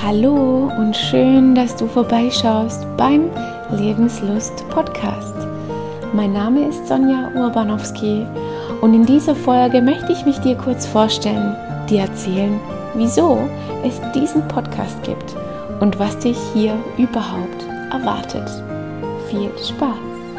Hallo und schön, dass du vorbeischaust beim Lebenslust Podcast. Mein Name ist Sonja Urbanowski und in dieser Folge möchte ich mich dir kurz vorstellen, dir erzählen, wieso es diesen Podcast gibt und was dich hier überhaupt erwartet. Viel Spaß!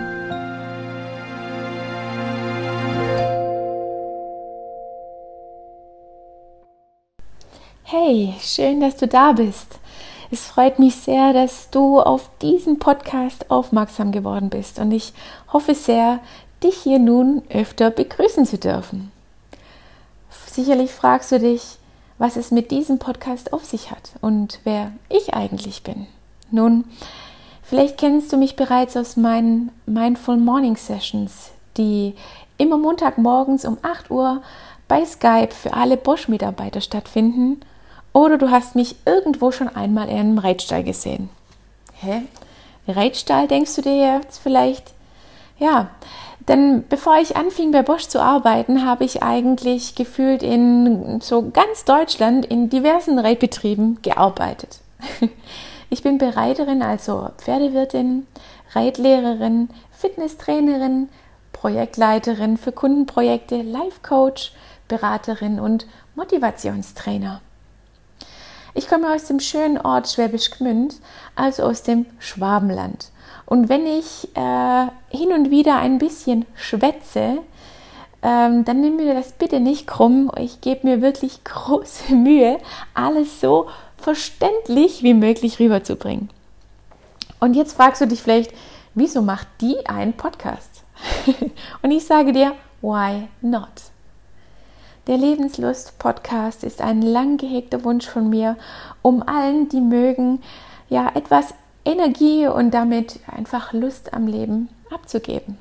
Hey, schön, dass du da bist. Es freut mich sehr, dass du auf diesen Podcast aufmerksam geworden bist und ich hoffe sehr, dich hier nun öfter begrüßen zu dürfen. Sicherlich fragst du dich, was es mit diesem Podcast auf sich hat und wer ich eigentlich bin. Nun, vielleicht kennst du mich bereits aus meinen Mindful Morning Sessions, die immer Montagmorgens um 8 Uhr bei Skype für alle Bosch-Mitarbeiter stattfinden. Oder du hast mich irgendwo schon einmal in einem Reitstall gesehen. Hä? Reitstall, denkst du dir jetzt vielleicht? Ja, denn bevor ich anfing bei Bosch zu arbeiten, habe ich eigentlich gefühlt in so ganz Deutschland in diversen Reitbetrieben gearbeitet. Ich bin Bereiterin, also Pferdewirtin, Reitlehrerin, Fitnesstrainerin, Projektleiterin für Kundenprojekte, Life-Coach, Beraterin und Motivationstrainer. Ich komme aus dem schönen Ort Schwäbisch Gmünd, also aus dem Schwabenland. Und wenn ich hin und wieder ein bisschen schwätze, dann nimm mir das bitte nicht krumm. Ich gebe mir wirklich große Mühe, alles so verständlich wie möglich rüberzubringen. Und jetzt fragst du dich vielleicht, wieso macht die einen Podcast? Und ich sage dir, why not? Der Lebenslust-Podcast ist ein lang gehegter Wunsch von mir, um allen, die mögen, ja etwas Energie und damit einfach Lust am Leben abzugeben.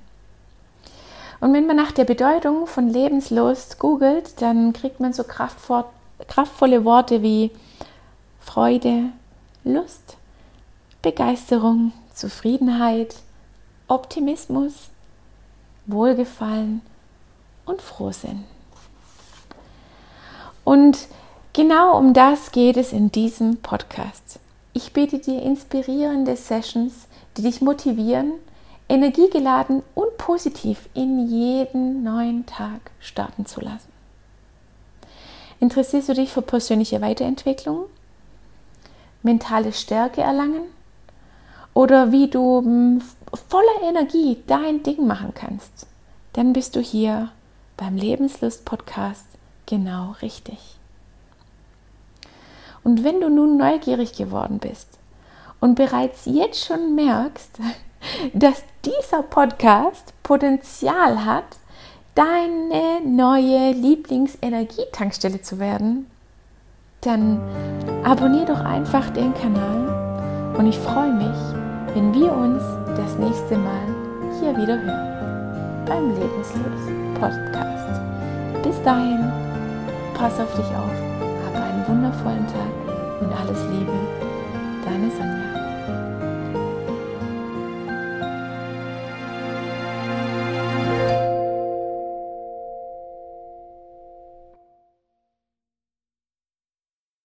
Und wenn man nach der Bedeutung von Lebenslust googelt, dann kriegt man so kraftvolle Worte wie Freude, Lust, Begeisterung, Zufriedenheit, Optimismus, Wohlgefallen und Frohsinn. Und genau um das geht es in diesem Podcast. Ich biete dir inspirierende Sessions, die dich motivieren, energiegeladen und positiv in jeden neuen Tag starten zu lassen. Interessierst du dich für persönliche Weiterentwicklung, mentale Stärke erlangen oder wie du voller Energie dein Ding machen kannst? Dann bist du hier beim Lebenslust-Podcast genau richtig. Und wenn du nun neugierig geworden bist und bereits jetzt schon merkst, dass dieser Podcast Potenzial hat, deine neue Lieblingsenergietankstelle zu werden, dann abonniere doch einfach den Kanal und ich freue mich, wenn wir uns das nächste Mal hier wieder hören beim Lebenslust Podcast. Bis dahin, pass auf dich auf, hab einen wundervollen Tag und alles Liebe, deine Sonja.